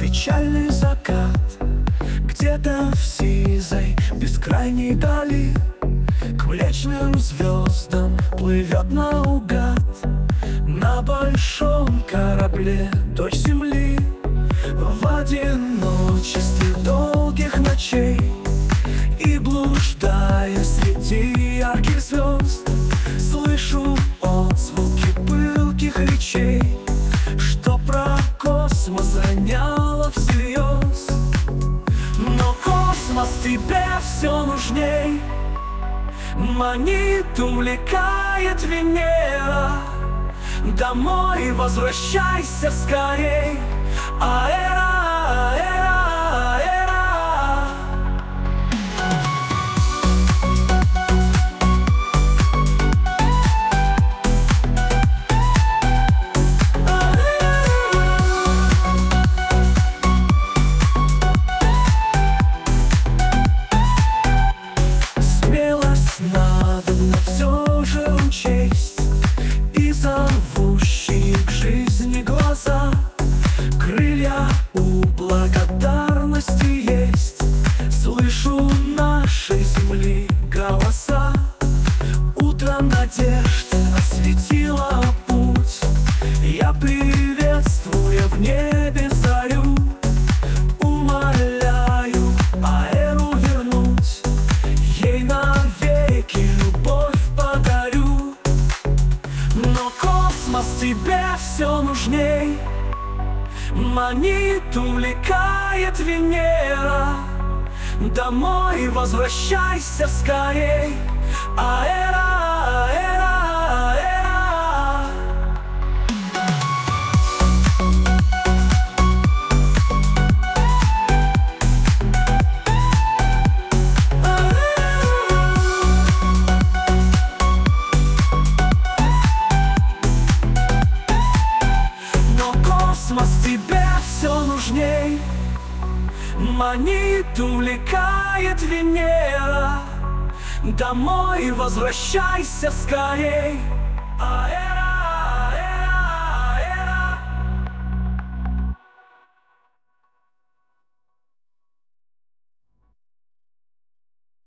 печальный закат. Где-то в сизой бескрайней дали к млечным звездам плывет наугад. На большом корабле дочь земли в одиночестве долгих ночей. И блуждая среди ярких звезд, слышу отзвуки пылких речей, что про космос роняло всерьез. Но космос тебе все нужней, манит, увлекает Венера. Домой возвращайся скорей, аэро, аэро, аэро. Смелость надобно все же учесть, и зовущие к жизни глаза. Крылья у благодарности есть, слышу нашей земли голоса. Утро надежд осветило путь, я, приветствуя в небе зарю, умоляю аэру вернуть, ей навеки любовь подарю. Но космос тебе все нужней, манит, увлекает Венера. Домой возвращайся скорей, аэро, аэро, аэро. Но космос тебе все нужней, манит, увлекает Венера. Домой возвращайся скорей, аэро.